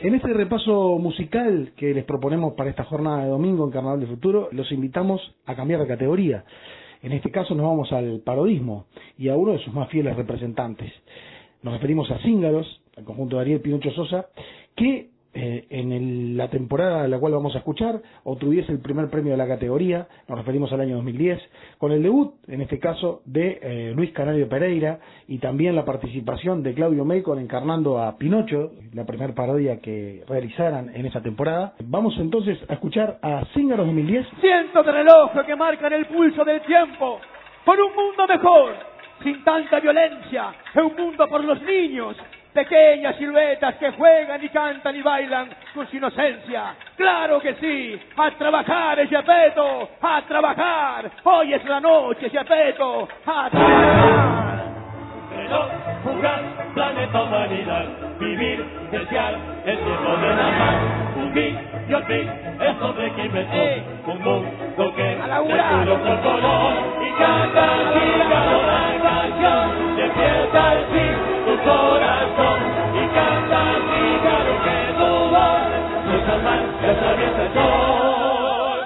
En este repaso musical que les proponemos para esta jornada de domingo en Carnaval del Futuro, los invitamos a cambiar de categoría. En este caso nos vamos al parodismo y a uno de sus más fieles representantes. Nos referimos a Cíngaros, al conjunto de Ariel Pinocho Sosa, que en la temporada a la cual vamos a escuchar obtuviese el primer premio de la categoría. Nos referimos al año 2010, con el debut, en este caso, de Luis Canario Pereira, y también la participación de Claudio Meicon encarnando a Pinocho, la primera parodia que realizaran en esa temporada. Vamos entonces a escuchar a Cíngaros 2010. Cientos de relojes que marcan el pulso del tiempo por un mundo mejor, sin tanta violencia, un mundo por los niños. Pequeñas siluetas que juegan y cantan y bailan con su inocencia. ¡Claro que sí! ¡A trabajar, Gepetto! ¡A trabajar! ¡Hoy es la noche, Gepetto! ¡A trabajar! Reloj, un gran planeta humanidad. Vivir, desear, el tiempo de la paz. Un millón eso de que inventó un mundo que ¡a laburar! de otro color. Y canta, Cíngaro, la canción. Despierta al fin tu corazón. Y canta, Cíngaro, que tu voz nos alma que atraviesa el sol.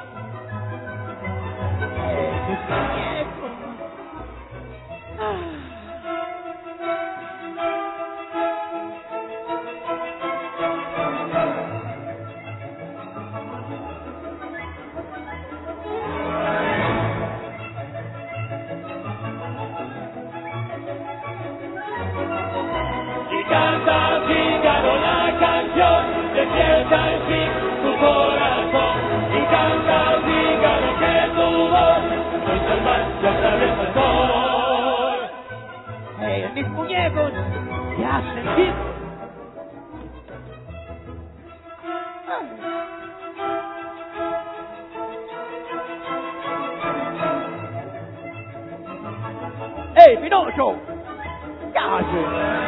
Canta, Cíngaro, la canción, despierta al fin tu corazón. Y canta, Cíngaro, que tu voz no es el mal que atraviesa el sol. Mis muñecos te hacen sentir. ¡Ey, Pinocho! ¿Qué haces?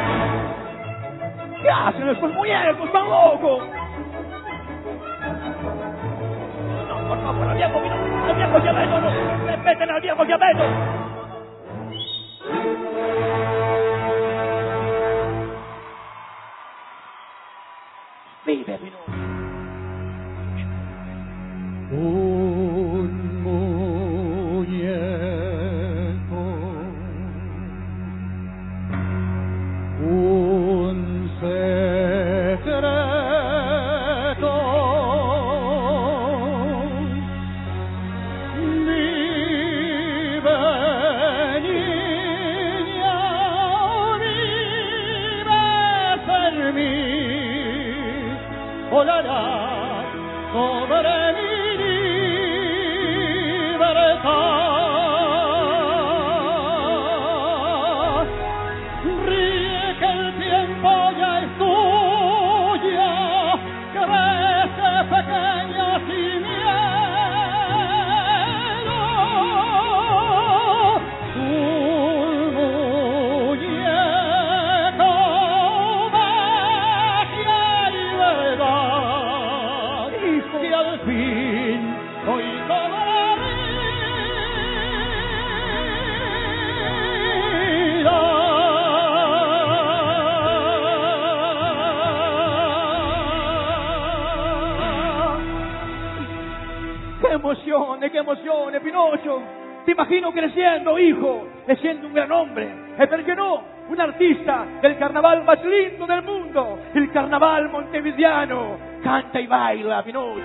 ¿Qué hacen estos muñecos tan locos? No, por favor, al viejo Gepetto, no, respeten al viejo Gepetto. Vive, Pinocho. Un muñeco, un secreto, vive, niña, vives en mí, volarás sobre mi libertad. Ríe que el tiempo ya es tuya, crece pequeña sin miedo. Un muñeco, magia y verdad, que al fin hoy cobra vida. ¡Qué emociones, Pinocho! Te imagino creciendo, hijo, siendo un gran hombre. ¿Por qué no? Un artista del carnaval más lindo del mundo, el carnaval montevideano. Canta y baila, Pinocho.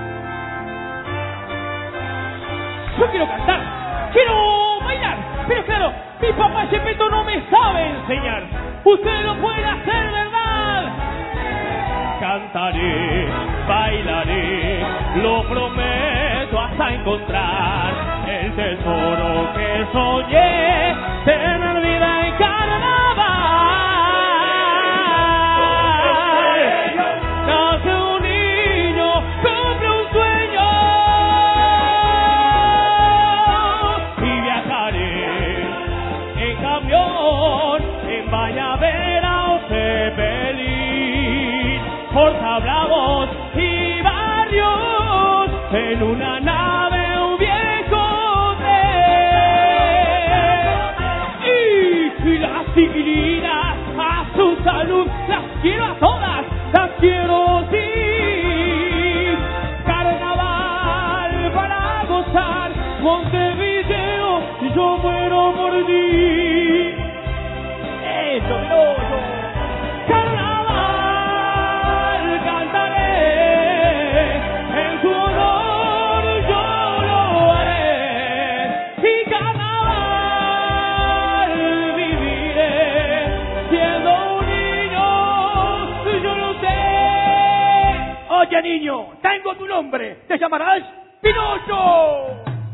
Yo quiero cantar, quiero bailar, pero claro, mi papá Gepetto no me sabe enseñar. Usted lo puede hacer, ¿verdad? Cantaré, bailaré, lo prometo hasta encontrar el tesoro que soñé, tener vida en carnaval. Nace un niño, cumple un sueño y viajaré en camión, en Bañavera o Zeppelin, por tablavos y barrios, en una nave un viejo tren. Montevideo, yo muero por ti. Eso, Pinocho. Carnaval cantaré, en su honor yo lo haré. Y carnaval viviré, siendo un niño, yo lo sé. Oye, niño, tengo tu nombre. Te llamarás Pinocho.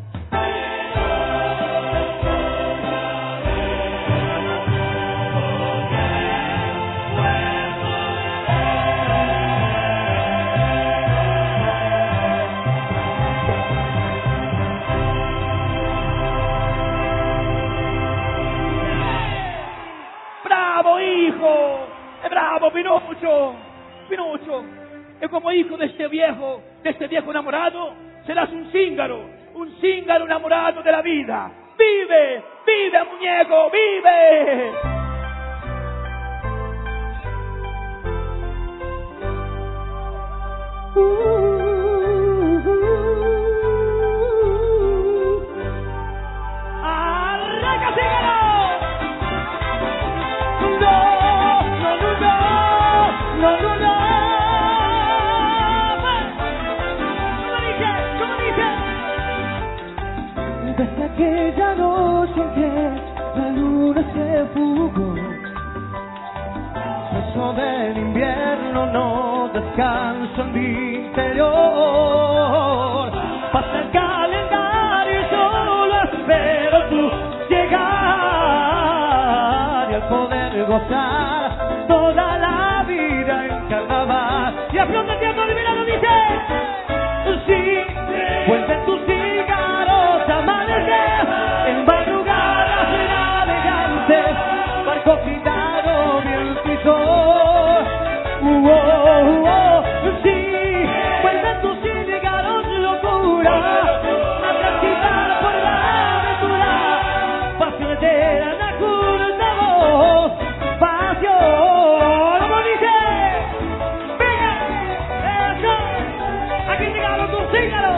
¡Bravo, hijo! ¡Bravo, Pinocho! Pinocho, que como hijo de este viejo enamorado, serás un cíngaro enamorado de la vida. ¡Vive! ¡Vive, muñeco! ¡Vive! ¡Arranca, cíngaro! No. ¿Cómo dice? Desde aquella noche en que la luna se fugó, el sol del invierno no descansa en mi interior. Pasa el calendario y solo espero tu llegar y al poder gozar toda la vida en carnaval. Y a flor de tiempo adivinado dice: sí, vuelven tus cigarros a amanecer, en madrugadas navegantes, barco gitano, viento y sol. Sí, vuelven tus cigarros, locura, a transitar por la aventura, pasión eterna, curta voz, pasión. ¿Cómo dice? ¡Venga! ¡Eso! ¡Aquí llegaron tus cigarros!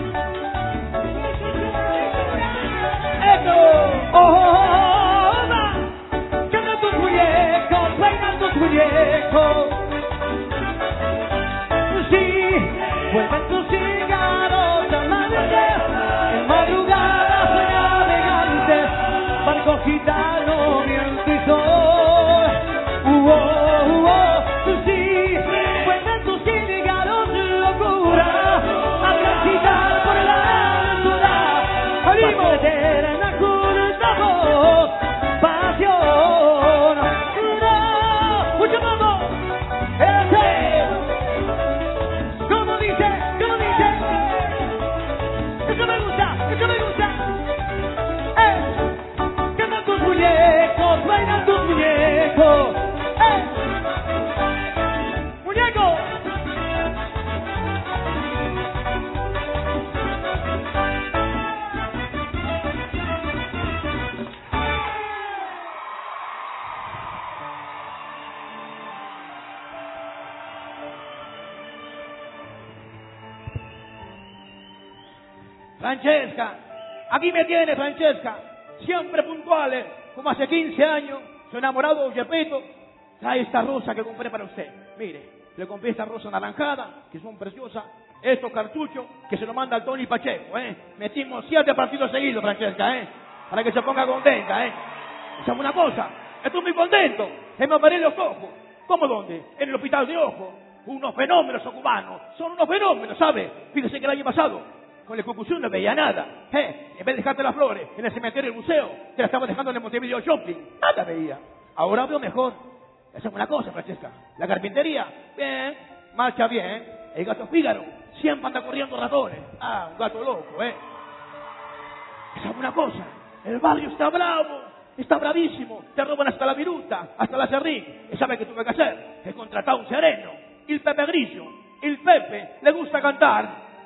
¡Eso! ¡Oh! ¡Cantan tus muñecos! ¡Bailan tus muñecos! Sí, vuelven tus cigarros a amanecer, en madrugadas navegantes, barco gitano, viento y sol. Sí, vuelven tus cigarros, locura, a transitar por la aventura, pasión eterna, curta voz, pasión. ¡Mucho mambo! ¿Cómo dice? ¿Cómo dice? Eso me gusta, eso me gusta. Cantan tus muñecos, bailan tus muñecos. ¡Muñeco! Francesca, aquí me tiene, Francesca, siempre puntuales, como hace 15 años, su enamorado Gepetto trae esta rosa que compré para usted. Mire, le compré esta rosa anaranjada, que son preciosas, estos cartuchos que se lo manda al Tony Pacheco, Metimos 7 partidos seguidos, Francesca, para que se ponga contenta, ¿Sabe una cosa? Estoy muy contento, me operé los ojos. ¿Cómo dónde? En el hospital de ojos. Unos fenómenos cubanos, son unos fenómenos, ¿sabe? Fíjese que el año pasado con la ejecución no veía nada. En vez de dejarte las flores en el cementerio del museo, te las estaba dejando en el Montevideo Shopping. Nada veía. Ahora veo mejor. Esa es una cosa, Francesca. La carpintería, bien, marcha bien. El gato Fígaro siempre anda corriendo ratones. Un gato loco, Esa es una cosa. El barrio está bravo, está bravísimo. Te roban hasta la viruta, hasta la serrín. ¿Y sabe qué tuve que hacer? He contratado un sereno, el Pepe Grillo. El Pepe le gusta cantar.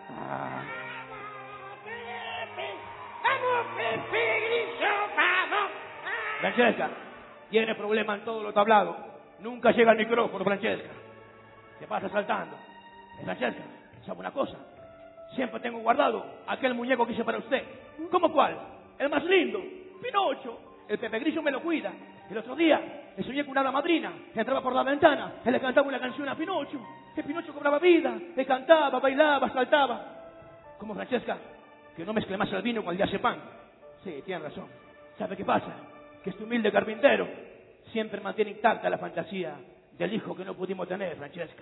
Francesca, tiene problemas en todos los tablados. Nunca llega al micrófono, Francesca. Se pasa saltando. Francesca, ¿sabe una cosa? Siempre tengo guardado aquel muñeco que hice para usted. ¿Cómo cuál? El más lindo, Pinocho. El Pepe Grillo me lo cuida. El otro día me soñé con una hada madrina que entraba por la ventana y le cantaba una canción a Pinocho. Que Pinocho cobraba vida, le cantaba, bailaba, saltaba. Como Francesca, que no mezcle más el vino con el diazepam. Sí, tiene razón. ¿Sabe qué pasa? Que este humilde carpintero siempre mantiene intacta la fantasía del hijo que no pudimos tener, Francesca.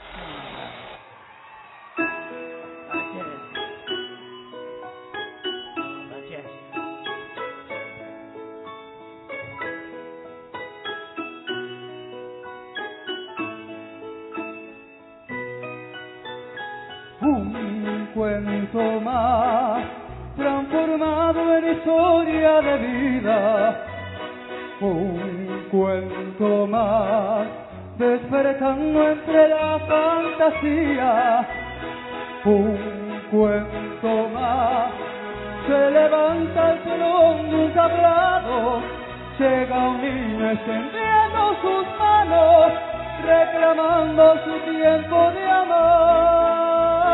Un cuento más transformado en historia de vida, un cuento más despertando entre la fantasía, un cuento más se levanta el telón de un tablado, llega un niño extendiendo sus manos reclamando su tiempo de amor.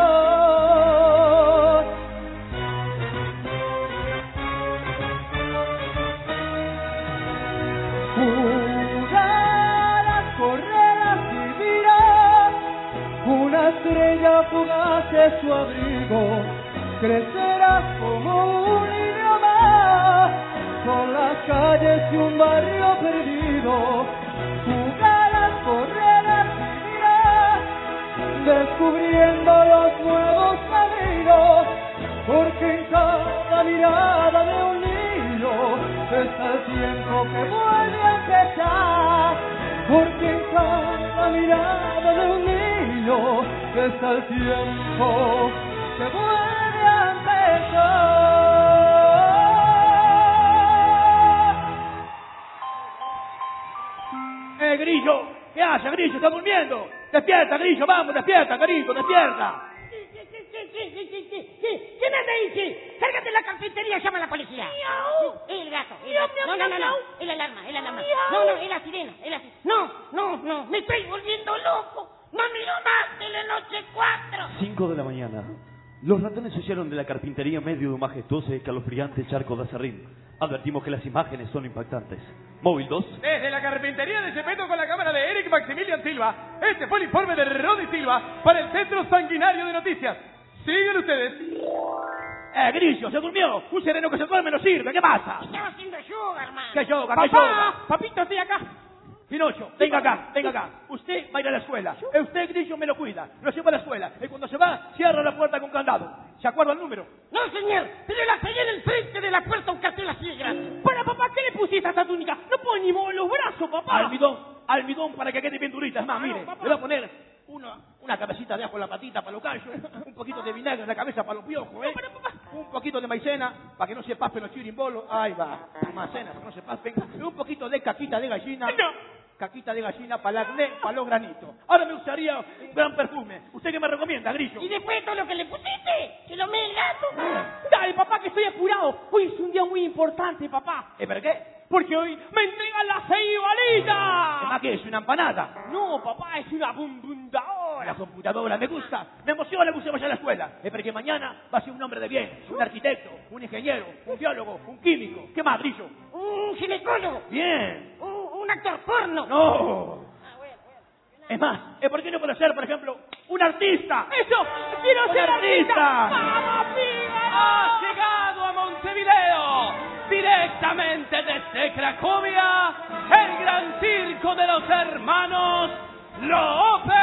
Jugarás, correrás, vivirás, una estrella fugaz es su abrigo, crecerás como un niño más, por las calles de un barrio perdido. Jugarás, correrás, vivirás, descubriendo los nuevos caminos, porque en cada mirada de un niño está el tiempo que vuelve a empezar, porque en cada mirada de un niño está el tiempo que vuelve a empezar. Grillo, ¿qué hace, Grillo? ¿Está durmiendo? Despierta, Grillo, vamos, despierta, cariño, despierta. ¿Quién anda ahí? Cárgate la carpintería, llama a la policía. El gato. No. Es la alarma. No, es la sirena. No. Me estoy volviendo loco. No miro más de la noche 4. 5 de la mañana. Los ratones huyeron de la carpintería medio de un majestuoso y escalofriante charco de acerrín. Advertimos que las imágenes son impactantes. Móvil 2. Desde la carpintería de Cepeto con la cámara de Eric Maximilian Silva. Este fue el informe de Rodi Silva para el Centro Sanguinario de Noticias. Siguen ustedes. Grillo, se durmió. Un sereno que se duerme no sirve. ¿Qué pasa? Estaba haciendo yoga, hermano. ¿Qué yoga? Papá, papito, estoy acá. Pinocho, venga acá. Usted va a ir a la escuela. Usted, Grillo, me lo cuida. Lo lleva a la escuela. Y cuando se va, cierra la puerta con candado. ¿Se acuerda el número? No, señor. Pero la pegué en el frente de la puerta un cartel así de grande. Para, papá, ¿qué le pusiste a esta túnica? No puedo ni mover los brazos, papá. Almidón para que quede bien durita. Es más, mire, le voy a poner una cabecita de ajo en la patita para los callos, un poquito de vinagre en la cabeza para los piojos, un poquito de maicena para que no se paspen los chirimbolos. Ahí va, maicena para que no se paspen. Un poquito de caquita de gallina. Caquita de gallina para el acné, para los granitos. Ahora me gustaría un gran perfume. ¿Usted qué me recomienda, Grillo? Y después todo lo que le pusiste, que lo me el gato. Dale, papá, que estoy apurado. Hoy es un día muy importante, papá. ¿Pero qué? Porque hoy me entregan la cebolita. ¿Es más que es una empanada? No, papá, es una computadora. La computadora, me gusta. Me emociona que usted vaya a la escuela. Porque mañana va a ser un hombre de bien. Un arquitecto, un ingeniero, un biólogo, un químico. ¿Qué más, Grillo? Un ginecólogo. Bien. Un actor porno. No. Es más, ¿por qué no puede ser, por ejemplo, un artista? ¡Eso! ¡Quiero ser artista! ¡Vamos, Ha llegado a Montevideo, directamente desde Cracovia, el gran circo de los hermanos López.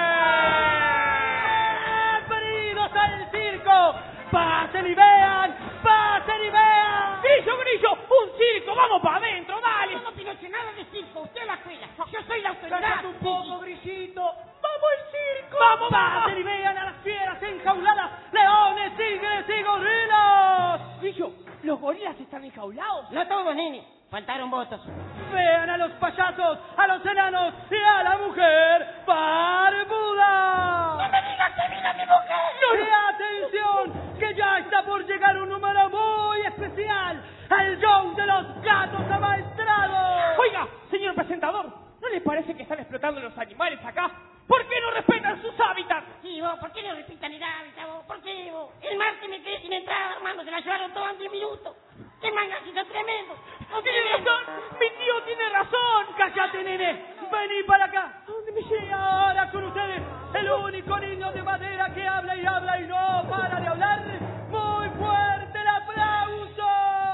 ¡Bienvenidos al circo! ¡Pasen y vean! ¡Pasen y vean! ¡Grillo! ¡Un circo! ¡Vamos para adentro, dale! No, Pinocho, nada de circo. Usted a la escuela. Yo soy la autoridad. ¡Cállate un poco, Grillito! ¡Vamos al circo! ¡Vamos! ¡Pasen y vean a las fieras enjauladas! ¡Leones, tigres y gorilas! Grillo, ¿los gorilas están enjaulados? No todos, nene. Faltaron votos. Vean a los payasos, a los enanos y a la mujer barbuda. ¡No me digas que vino mi mujer! ¡Y atención! Que ya está por llegar un número muy especial. El show de los gatos amaestrados. Oiga, señor presentador, ¿no les parece que están explotando los animales acá? ¿Por qué no respetan sus hábitats? Sí, vos, ¿por qué no respetan el hábitat, vos? ¿Por qué, vos? El martes me quedé sin entrada, hermano, se la llevaron todos en 10 minutos. ¡Qué mangacito tremendo! ¡Tiene razón! ¡Mi tío tiene razón! ¡Cállate, nene! ¡Vení para acá! ¿Dónde me llega ahora con ustedes? El único niño de madera que habla y habla y no para de hablar. ¡Muy fuerte el aplauso!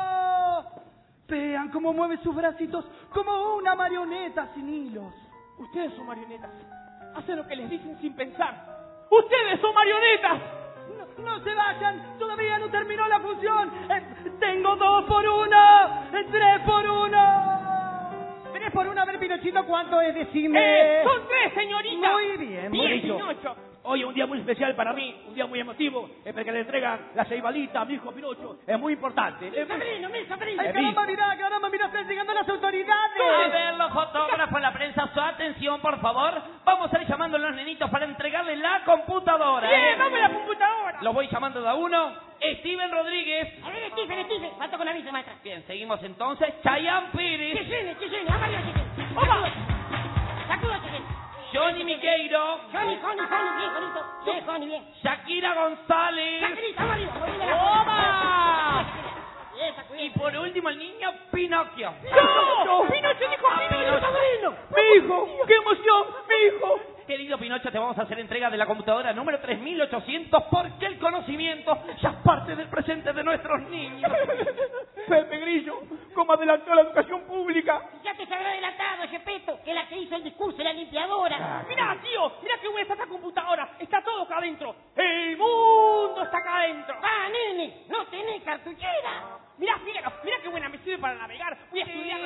Vean cómo mueve sus bracitos como una marioneta sin hilos. Ustedes son marionetas. Hacen lo que les dicen sin pensar. ¡Ustedes son marionetas! No se vayan, todavía no terminó la función. Tengo 2 por 1, 3 por 1. 3 por 1, a ver, Pinochito, ¿cuánto es? Decime. Son 3, señorita. Muy bien, muy bien. 18. Hoy es un día muy especial para mí, un día muy emotivo, es porque le entregan la ceibalita a mi hijo Pinocho. Es muy importante. Mi sobrino. Ay, caramba, mira, están llegando las autoridades. A ver, los fotógrafos, la prensa, su atención, por favor. Vamos a ir llamando a los nenitos para entregarles la computadora. ¡Bien, dame la computadora! Los voy llamando de a uno. Steven Rodríguez. A ver, Stephen, falta con aviso, maestra. Bien, seguimos entonces. Chayanne Que Pires. suene, amarillo, chiquen. ¡Opa! Sacudo, chiquen. Johnny Migueiro. Johnny, bien, bonito. Bien, Johnny, bien. Shakira González. Sacrita, amarillo, ¡Toma! Bien, sacudí. Y por último, el niño Pinocchio. ¡No! ¡Pinocho dijo a Pinocho, sobrino! ¡Mi hijo! ¡Qué emoción! ¡Mi hijo! Querido Pinocho, te vamos a hacer entrega de la computadora número 3800 porque el conocimiento ya es parte del presente de nuestros niños. Pepe Grillo, ¿cómo adelantó la educación pública? Ya te se habrá adelantado, Gepetto, que la que hizo el discurso de la limpiadora. Mirá, tío, mirá qué buena está esta computadora. Está todo acá adentro. El mundo está acá adentro. Va, nene, no tenés cartuchera. Mirá, fíjalo, mirá qué buena me sirve para navegar. Voy a estudiar.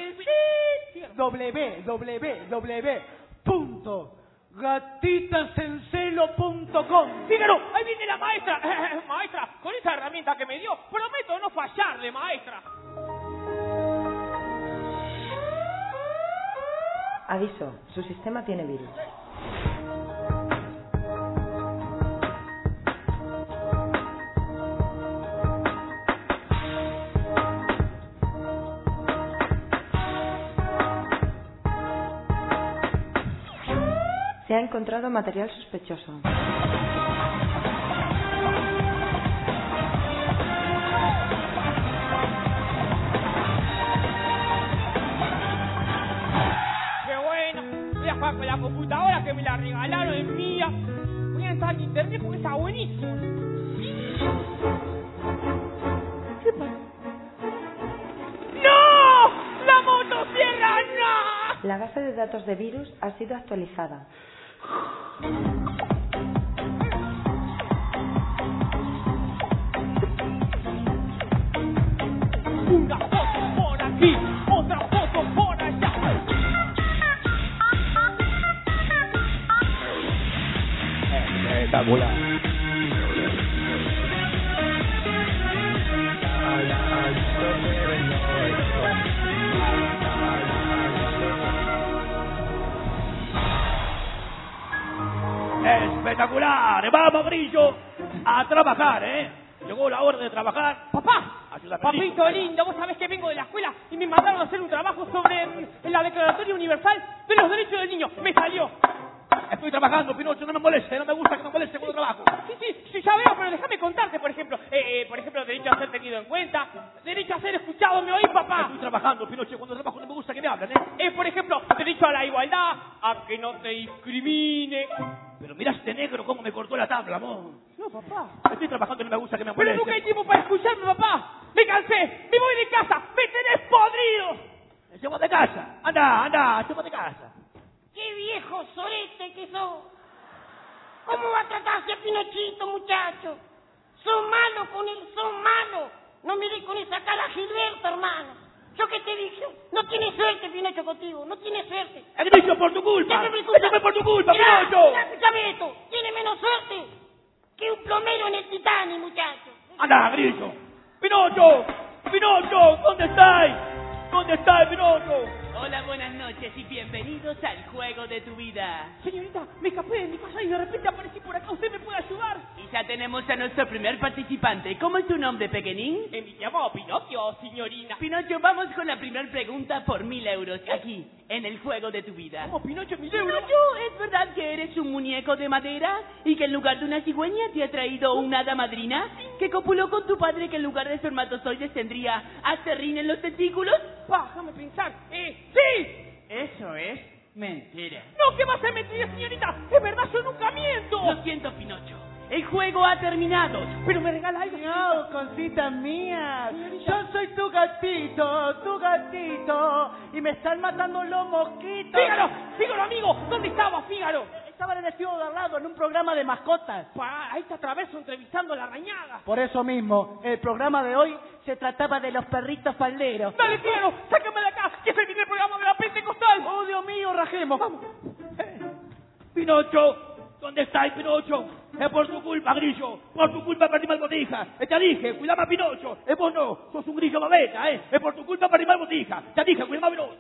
www.gatitasencelo.com. Fíjalo, ahí viene la maestra. Maestra, con esa herramienta que me dio, prometo no fallarle, maestra. Aviso, su sistema tiene virus. Se ha encontrado material sospechoso. ¡Qué bueno! Voy a jugar con la computadora que me la regalaron, es mía. Voy a entrar en internet porque está buenísimo. ¿Qué pasa? ¡No! ¡La motosierra no! La base de datos de virus ha sido actualizada. Una foto por aquí, otra foto por allá. Espectacular. Espectacular. Vamos, Grillo, a trabajar, ¿eh? Llegó la hora de trabajar. Papá, Ayúdame, papito Grillo. lindo, vos sabés que vengo de la escuela y me mandaron a hacer un trabajo sobre la Declaratoria Universal de los Derechos del Niño. Me salió. Estoy trabajando, Pinocho, no me moleste, no me gusta que me moleste cuando trabajo. Sí, ya veo, pero déjame contarte, por ejemplo, derecho a ser tenido en cuenta, derecho a ser escuchado, ¿me oís, papá? Estoy trabajando, Pinocho, cuando trabajo no me gusta que me hablen, Por ejemplo, derecho a la igualdad, a que no te discrimine. Pero mira este negro cómo me cortó la tabla, amor. No, papá. Estoy trabajando y no me gusta que me Pero moleste. nunca hay tiempo para escucharme, papá. Me cansé, me voy de casa, me tenés podrido. Llevo de casa. Anda, llevo de casa. ¡Qué viejo sorete que sos! ¿Cómo va a tratarse a Pinochito, muchacho? Son malos con él, son malos. No mires con esa cara a Gilberto, hermano. Yo que te dije, no tienes suerte, Pinocho, contigo, no tienes suerte. Grillo, por tu culpa. Eso fue por tu culpa, mirá, Pinocho. mirá, escúchame esto. Tiene menos suerte que un plomero en el Titanic, muchacho. Anda, Grillo. Pinocho, ¿dónde estáis? ¿Dónde estáis, Pinocho? Hola, buenas noches y bienvenidos al juego de tu vida. Señorita, me escapé de mi casa y de repente aparecí por acá. ¿Usted me puede ayudar? Y ya tenemos a nuestro primer participante. ¿Cómo es tu nombre, pequeñín? Me llamo Pinocchio, señor. signorina. Pinocho, vamos con la primera pregunta por 1.000 euros. Aquí, en el juego de tu vida. ¿Cómo, Pinocho, 1.000 euros? Pinocho, ¿es verdad que eres un muñeco de madera y que en lugar de una cigüeña te ha traído una hada madrina que copuló con tu padre que en lugar de espermatozoides tendría acerrín en los testículos? Déjame pensar. ¡Sí! Eso es mentira. No, ¿qué va a ser mentira, señorita? Es verdad, yo nunca miento. Lo siento, Pinocho. El juego ha terminado. Pero me regala algo. No, cositas mías. Yo soy tu gatito. Y me están matando los mosquitos. ¡Fígaro, amigo! ¿Dónde estaba, Fígaro? Estaba en el estudio de al lado, en un programa de mascotas. Ahí está Traverso entrevistando a la arañada. Por eso mismo, el programa de hoy se trataba de los perritos falderos. ¡Dale, Fígaro! ¡Sácame de acá! ¡Que es el primer programa de la Pentecostal! ¡Oh, Dios mío, rajemos! ¡Vamos! Pinocho, ¿dónde estáis, Pinocho? Es por tu culpa, Grillo. Por tu culpa perdí mal botija. Te dije, cuidame a Pinocho. Vos no, sos un grillo babeta, Es por tu culpa perdí mal botija. Te dije, cuidame a Pinocho.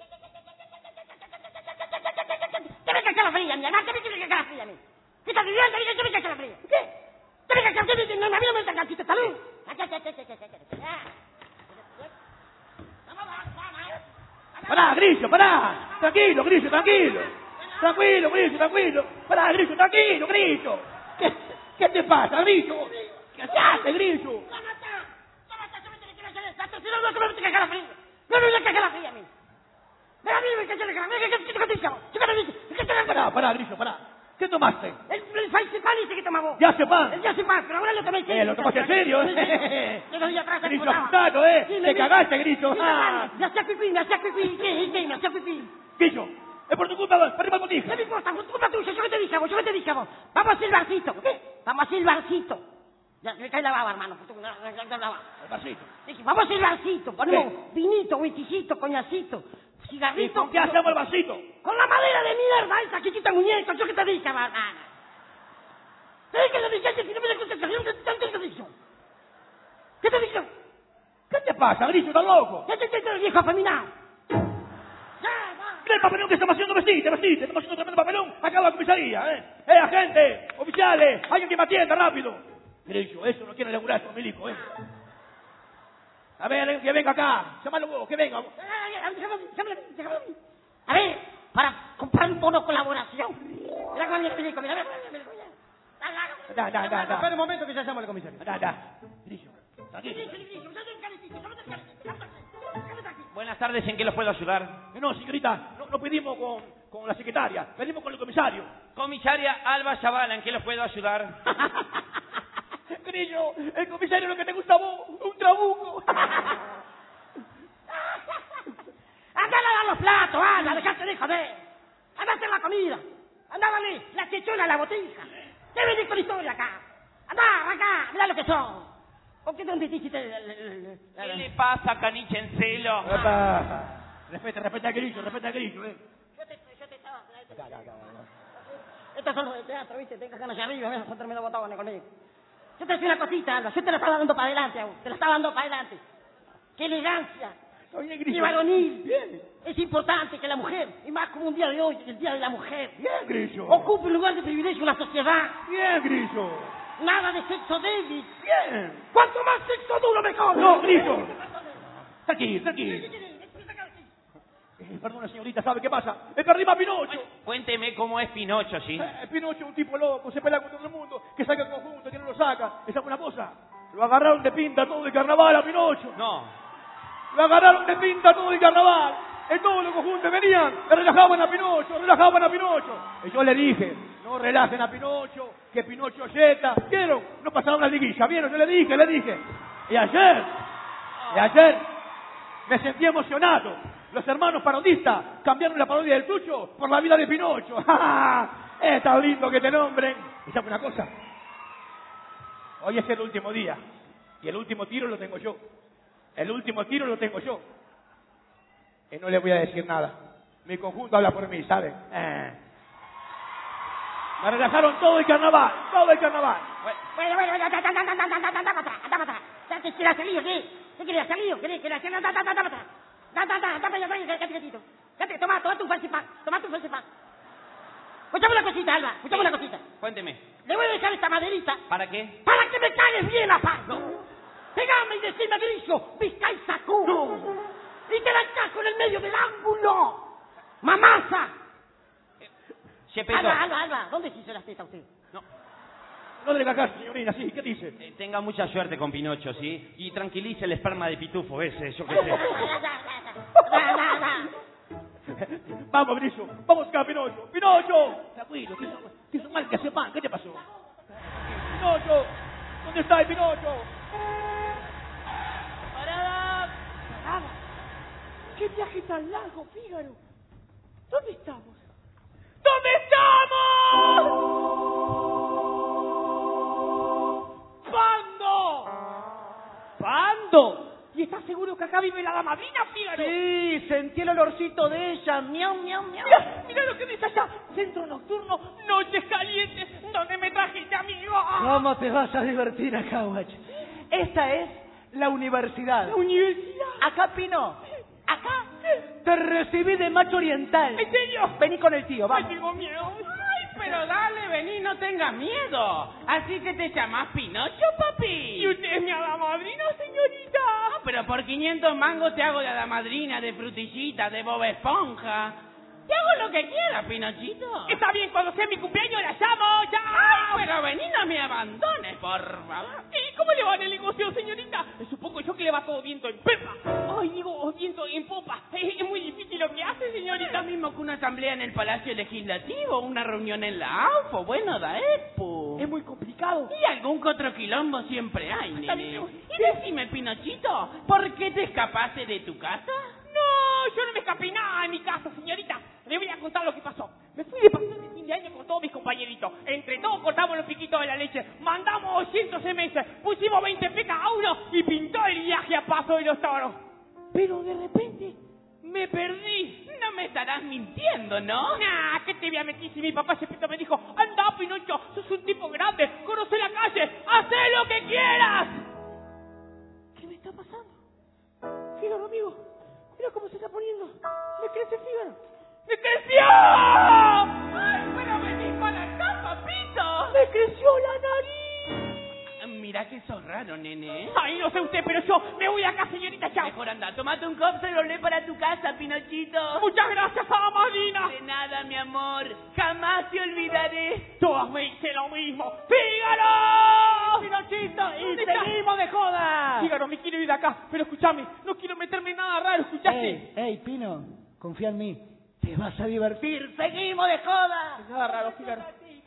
¿Qué me cacha la fría, mi hermano? ¿Qué me cacha la fría, mi? ¿Qué estás viviendo? ¿Qué me cacha la fría? ¿Qué? ¿Qué me cacha la fría? No, no me está cachito, salud. Pará, Grillo, pará. Tranquilo, Grillo, tranquilo. Tranquilo, Grillo, tranquilo. Pará, Grillo, tranquilo, Grillo. ¿Qué te pasa, Grillo? ¿Qué haces, Grillo? No me cacha la fría, mi. Pará, Grillo, pará. ¿Qué tomaste? El Faisipán ese que tomaba vos. Ya se pan. El Diazepam, pero ahora lo tomé en serio. ¿Lo tomaste en serio? Los días atrás Grillo asustado, Te cagaste, Grillo. Me hacía pipí. ¿Qué? Me hacía pipí. Grillo, es por tu culpa, perdí mal botija. No me importa, por culpa tuya, yo que te dije a vos. Vamos a silbarcito. ¿Qué? Vamos a silbarcito. Ya, me cae la baba, hermano. El vasito. Dije, vamos a silbarcito. Ponemos vinito, whiskycito, coñacito, ¿Y cigarrito. con qué hacemos el vasito? Con la madera de mierda esa que quita muñeco. Yo que te dije, hermano. Te dije que lo dije, si no me contestación, ¿qué te dije? ¿Qué te dije? ¿Qué te pasa, Grillo? ¿Estás loco? ¿Qué te dice el viejo afeminado? Mira el papelón que estamos haciendo, vestite. Estamos haciendo tremendo papelón acá en la comisaría, agente, oficiales, alguien que me atienda, rápido. Grillo, eso no quiere laburar esto, milico, A ver, que venga acá. Llámalo vos, que venga. A ver, para comprar un bono colaboración. Mira cómo viene el milico, mira. Da. Espera un momento que ya llamo al comisario. Da. Grillo, tranquilo. Buenas tardes, ¿en qué los puedo ayudar? No, señorita, no pedimos con la secretaria, pedimos con el comisario. Comisaria Alba Zavala, ¿en qué los puedo ayudar? Grillo, el comisario lo que te gusta a vos, un trabuco. Anda a lavar los platos, anda, dejate de joder. Anda a hacer la comida. Anda a darle la chichona a la botija. ¿Qué venís con historia acá? Anda, acá, mira lo que son. ¿Por qué no te hiciste ¿Qué le pasa, caniche en celo? Respeta a Grillo, Yo te estaba... Estos son los de teatro, ¿viste? Tengo ganas de arriba, mira, son tremendos botones conmigo. Yo te decía una cosita, Alba, yo te la estaba dando para adelante aún, te la estaba dando para adelante. ¡Qué elegancia! ¡Qué varonil! Bien. Es importante que la mujer, y más como un día de hoy, el Día de la Mujer, Bien, Grillo. ocupe un lugar de privilegio en la sociedad. Bien, Grillo. Nada de sexo débil. Bien. Cuanto más sexo duro, mejor. No, Grillo. Tranquilo. Perdona, señorita, ¿sabe qué pasa? Perdimos a Pinocho. Cuénteme cómo es Pinocho, ¿sí? Pinocho es un tipo loco, se pelea con todo el mundo, que saca el conjunto, que no lo saca. ¿Esa es una cosa? Lo agarraron de pinta todo el carnaval a Pinocho. No. Lo agarraron de pinta todo el carnaval. En todos los conjuntos venían, relajaban a Pinocho. Y yo le dije, no relajen a Pinocho, que Pinocho yeta. ¿Vieron? No pasaron la liguilla, ¿vieron? Yo le dije. Y ayer me sentí emocionado. Los hermanos parodistas cambiaron la parodia del Tucho por la vida de Pinocho. Es tan lindo que te nombren. ¿Y sabe una cosa? Hoy es el último día. Y el último tiro lo tengo yo. Y no le voy a decir nada. Mi conjunto habla por mí, ¿saben? Me relajaron todo el carnaval. Bueno, anda para atrás. ¿Qué quieres hacer lío? ¿Qué quieres hacer lío? Anda para atrás. Date, toma tu falsipán. Escuchame una cosita, Alba. Cuénteme. Le voy a dejar esta maderita. ¿Para qué? Para que me cagues bien a paz. Pegame y decime, Grillo, Vizcay Sacú. ¡Mamasa! Gepetto. Alba, ¿dónde se hizo las tetas usted? No le hagas, señorina, sí, ¿qué dice? Tenga mucha suerte con Pinocho, ¿sí? Y tranquilice el esperma de pitufo ese, yo qué sé. Vamos, Grillo, vamos acá, Pinocho. ¡Pinocho! Tranquilo, te hizo mal que hace mal, ¿qué te pasó? ¡Pinocho! ¿Dónde está el Pinocho? ¡Parada! ¡Qué viaje tan largo, Fígaro! ¿Dónde estamos? ¿Dónde estamos? ¡Pando! ¡Pando! ¿Y estás seguro que acá vive la dama madrina, Fígaro? Sí, sentí el olorcito de ella. Miau, miau, miau. Mira lo que dice allá. Centro nocturno, noches calientes, donde me trajiste, amigo. ¿Cómo te vas a divertir acá, guacho? Esta es la universidad. ¿La universidad? Acá, Pino. Acá te recibí de macho oriental. ¿En serio? Vení con el tío, vamos. Tengo miedo. Pero dale, vení, no tengas miedo. Así que te llamas Pinocho, papi. ¿Y usted es mi hada madrina, señorita? Pero por 500 mangos te hago de hada madrina, de frutillita, de Bob Esponja. Te hago lo que quieras, Pinochito. Está bien, cuando sea mi cumpleaños la llamo, ya. Ay, pero vení, no me abandones, por favor. ¿Y cómo le va en el negocio, señorita? Supongo yo que le va todo viento en pepa. Ay, digo, viento en popa. Es muy difícil lo que hace, señorita. Lo mismo que una asamblea en el Palacio Legislativo, una reunión en la AUFO, bueno, da EPU. Es muy complicado. Y algún que otro quilombo siempre hay, nene. También. Y decime, Pinochito, ¿por qué te escapaste de tu casa? No, yo no me escapé nada de mi casa, señorita. Le voy a contar lo que pasó. Me fui de paseo de fin de año con todos mis compañeritos. Entre todos cortamos los piquitos de la leche, mandamos 200 SMS, pusimos 20 pecas a uno y pintó el viaje a Paso de los Toros. Pero de repente me perdí. No me estarás mintiendo, ¿no? Nah, ¿qué te voy a mentir si mi papá Gepetto me dijo, anda, Pinocho, sos un tipo grande, conoce la calle, haz lo que quieras? ¿Qué me está pasando? Fígaro, amigo, mira cómo se está poniendo. Me crece Fígaro. ¡Me creció! ¡Ay, pero vení para acá, papito! ¡Me creció la nariz! Mira que sos raro, nene. Ay, no sé usted, pero yo me voy acá, señorita, chao. Mejor anda, tomate un cóctel y volvé para tu casa, Pinochito. Muchas gracias, hada madrina. De nada, mi amor. Jamás te olvidaré. Todas me dicen lo mismo. ¡Fígaro! ¡Pinochito! ¡Y seguimos de joda! Fígaro, me quiero ir de acá, pero escúchame, no quiero meterme en nada raro, ¿escuchaste? Ey, Pino, confía en mí. Te vas a divertir. ¡Seguimos de joda! Nada raro, Fígaro.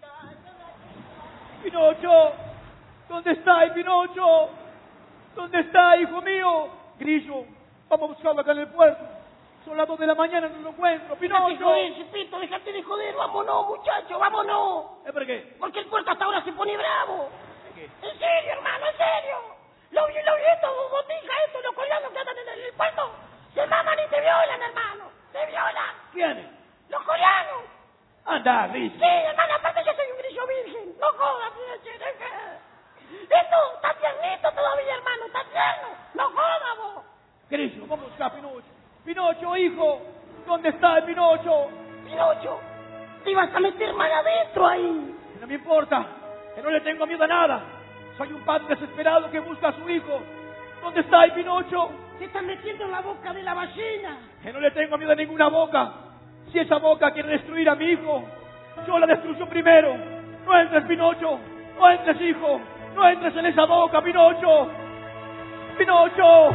Pinocho, ¿dónde está el Pinocho? ¿Dónde está, hijo mío? Grillo, vamos a buscarlo acá en el puerto. Son las 2 de la mañana, no lo encuentro. ¡Pinocho! Chipito, déjate de joder, vámonos, muchacho, vámonos. ¿Por qué? Porque el puerto hasta ahora se pone bravo. En serio, hermano, en serio. Lo vi estos botijas, estos, los coreanos que andan en el puerto. Se maman y se violan, hermano. Se violan. ¿Quiénes? Los coreanos. Anda, Grillo. Sí, hermano, aparte yo soy un grillo virgen. No jodas, esto está tiernito todavía, hermano, está tierno. No jodas, vos. Grillo, vamos a buscar a Pinocho. Pinocho, hijo, ¿dónde está el Pinocho? Pinocho, te ibas a meter mal adentro ahí. No me importa, que no le tengo miedo a nada. Soy un padre desesperado que busca a su hijo. ¿Dónde está el Pinocho? Se está metiendo en la boca de la ballena. Que no le tengo miedo a ninguna boca. Si esa boca quiere destruir a mi hijo, yo la destruyo primero. No entres, Pinocho. No entres, hijo. No entres en esa boca, Pinocho. Pinocho.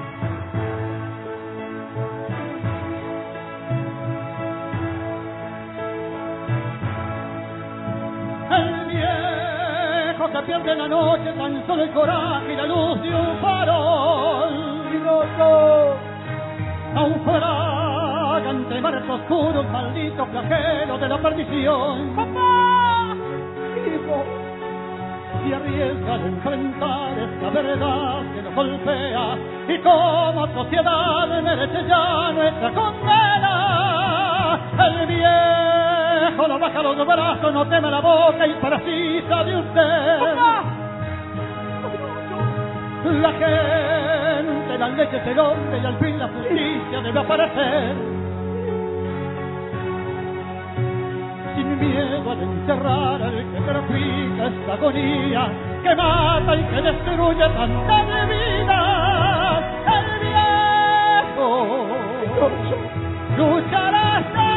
El viejo se pierde en la noche, tan solo el coraje y la luz de un farol. Pinocho. Naufraga entre mares oscuros, maldito flagelo de la perdición. ¡Papá! ¡Hijo! Y arriesga a enfrentar esta verdad que nos golpea, y como sociedad merece ya nuestra condena. El viejo no baja los brazos, no teme la boca y parasita de usted. ¡Papá! La gente, la leche es el hombre y al fin la justicia debe aparecer. Sin miedo al enterrar al que trafica esta agonía, que mata y que destruye tantas vidas. El viejo luchará hasta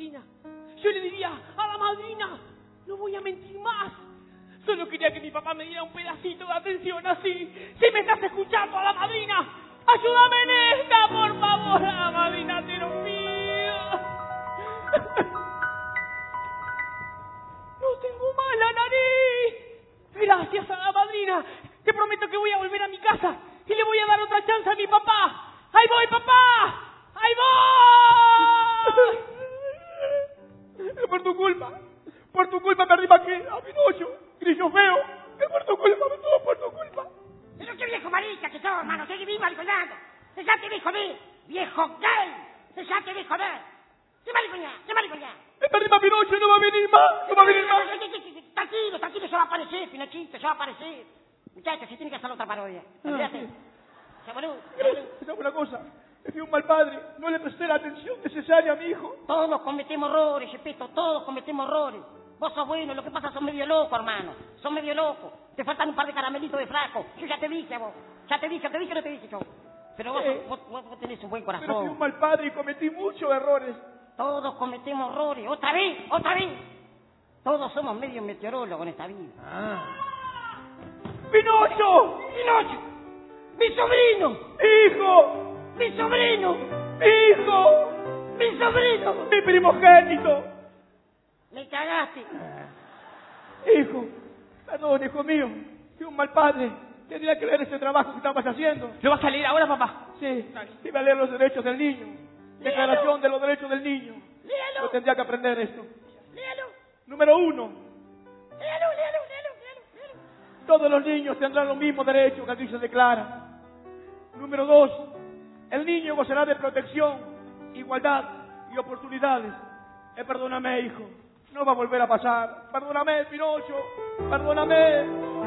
madrina. Yo le diría a la madrina, no voy a mentir más. Solo quería que mi papá me diera un pedacito de atención así. Si me estás escuchando, a la madrina, ayúdame en esta, por favor, a la madrina, te lo pido. No tengo más la nariz. Gracias a la madrina. Te prometo que voy a volver a mi casa y le voy a dar otra chance a mi papá. ¡Ahí voy, papá! ¡Ahí voy! Por tu culpa perdí a Pinocho, grillo feo. Es por tu culpa, todo por tu culpa. Pero qué viejo marica que sos, hermano, seguí maricoñando. Dejate de joder, viejo gay. Dejate de joder. ¿Qué maricoñá? Me perdí a Pinocho, no va a venir más. Tranquilo, se va a aparecer, Pinochito, se va a aparecer. Muchachos, se tiene que hacer otra parodia. Fíjate. ¿Sabes una cosa? Fui un mal padre, no le presté la atención necesaria a mi hijo. Todos cometemos errores, Chepeto, todos cometemos errores. Vos sos bueno, lo que pasa son medio locos, hermano. Son medio locos. Te faltan un par de caramelitos de flaco. Yo ya te dije, vos. Ya te dije, no te dije yo. Pero vos tenés un buen corazón. Pero fui un mal padre y cometí muchos errores. Todos cometemos errores. Otra vez. Todos somos medio meteorólogos en esta vida. ¡Pinocho! ¡Mi sobrino! ¡Hijo! ¡Mi sobrino! ¡Hijo! ¡Mi sobrino! ¡Mi primogénito! ¡Me cagaste! Hijo, perdón, hijo mío. Fui un mal padre. Tendría que leer este trabajo que estabas haciendo. ¿Lo vas a leer ahora, papá? Sí. Iba a leer los derechos del niño. Declaración de los derechos del niño. Léalo. Yo tendría que aprender esto. Léalo. Número 1. Léalo. Todos los niños tendrán los mismos derechos que aquí se declara. Número 2. El niño gozará de protección, igualdad y oportunidades. Perdóname, hijo. No va a volver a pasar. Perdóname, Pinocho. Perdóname.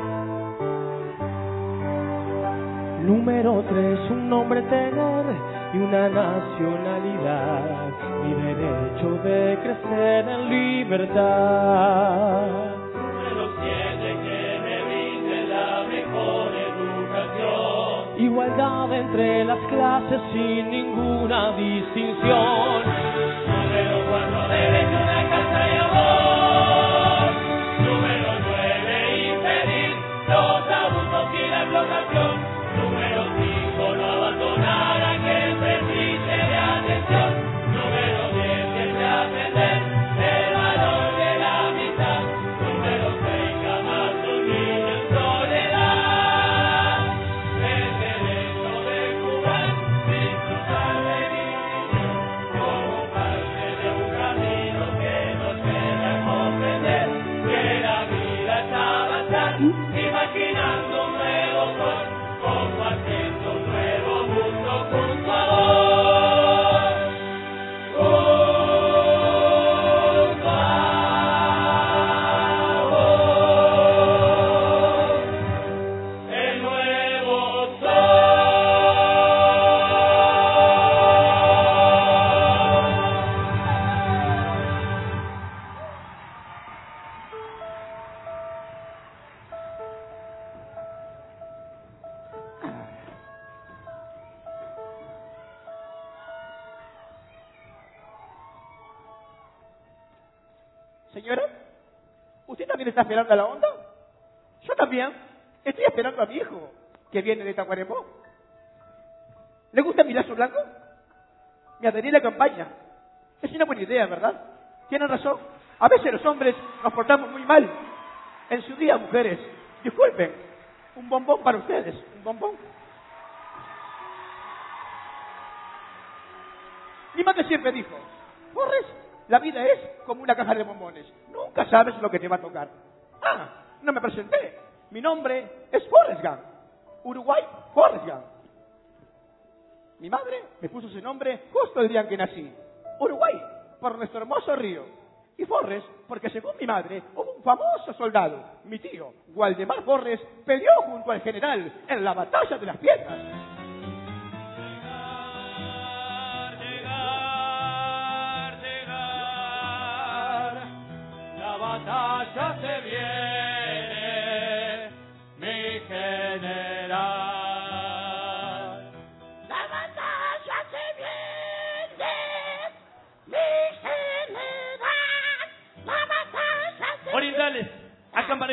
Número 3, un nombre tener y una nacionalidad y derecho de crecer en libertad. Número 7, que me brinde la mejor educación. Igualdad entre las clases sin ninguna distinción. Número 4, derecho a casa y amor. Número 9, impedir los abusos y la explotación. Número 5, no abandonar a quien precise de atención. Número 10, siempre aprender el valor de la amistad. Número 6, jamás un niño en soledad. El derecho de jugar, disfrutar de niños, como parte de un camino que nos lleva a comprender que la vida es avanzar, imaginando un nuevo sol. Compartiendo un nuevo mundo junto a vos, junto a vos, el nuevo sol. Señora, ¿usted también está esperando a la onda? Yo también. Estoy esperando a mi hijo, que viene de Tacuarembó. ¿Le gusta mi lazo blanco? Me adherí a la campaña. Es una buena idea, ¿verdad? Tienen razón. A veces los hombres nos portamos muy mal. En su día, mujeres, disculpen. Un bombón para ustedes. Un bombón. Mi madre siempre dijo, Forrest, la vida es como una caja de bombones. Nunca sabes lo que te va a tocar. Ah, no me presenté. Mi nombre es Forrest Gump. Uruguay, Forrest Gump. Mi madre me puso ese nombre justo el día en que nací. Uruguay, por nuestro hermoso río. Y Forrest, porque según mi madre, hubo un famoso soldado, mi tío, Waldemar Forrest, peleó junto al general en la batalla de las Piedras. La batalla se viene, mi general. La batalla se viene, mi general.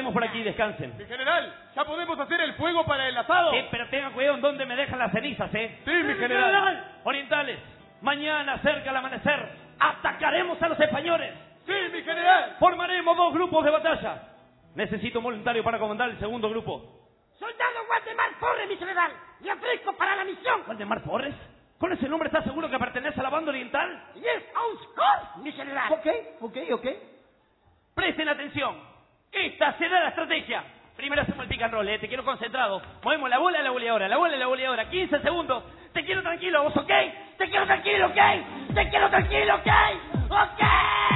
haremos por aquí, descansen. Mi general, ya podemos hacer el fuego para el asado. Sí, pero tengan cuidado en dónde me dejan las cenizas, ¿eh? Sí, mi general. Orientales, mañana, cerca al amanecer, atacaremos a los españoles. Sí, mi general. Formaremos 2 grupos de batalla. Necesito un voluntario para comandar el segundo grupo. Soldado Waldemar Forres, mi general. Le ofrezco para la misión. ¿Waldemar Forres? ¿Con ese nombre estás seguro que pertenece a la banda oriental? Y es Auscor, mi general. Ok. Presten atención. Esta será la estrategia. Primero hacemos el pick and roll, te quiero concentrado. Movemos la bola a la boleadora, 15 segundos. Te quiero tranquilo, vos, ¿ok? Te quiero tranquilo, ¿ok? Te quiero tranquilo, ¿ok? ¡Ok!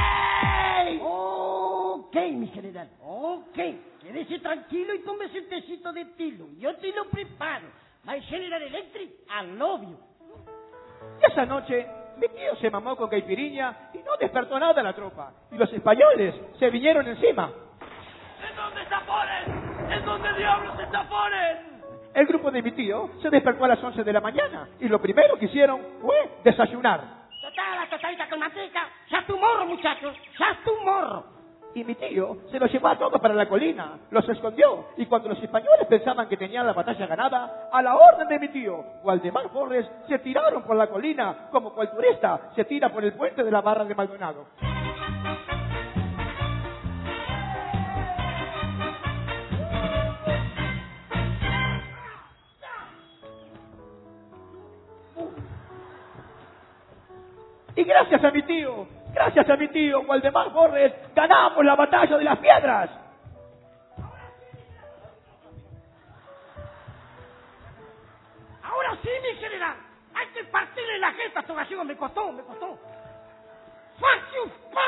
Ok, mi general. Ok. Quédese tranquilo y tómese un tecito de tilo. Yo te lo preparo. My General Electric, al novio. Esa noche, mi tío se mamó con caipiriña y no despertó nada a la tropa. Y los españoles se vinieron encima. ¿En dónde está Forres? ¿En dónde diablos está Forres? El grupo de mi tío se despertó a las 11 de la mañana y lo primero que hicieron fue desayunar. Totalita con manteca. Ya tu morro, muchachos. Ya tu morro. Y mi tío se los llevó a todos para la colina, los escondió, y cuando los españoles pensaban que tenían la batalla ganada, a la orden de mi tío, Waldemar Forres, se tiraron por la colina, como cual turista se tira por el puente de la Barra de Maldonado. Y gracias a mi tío, Waldemar Forres, ganamos la batalla de las piedras. Ahora sí, mi general. Hay que partirle la jeta a su nación. Me costó. Fuck you, fuck.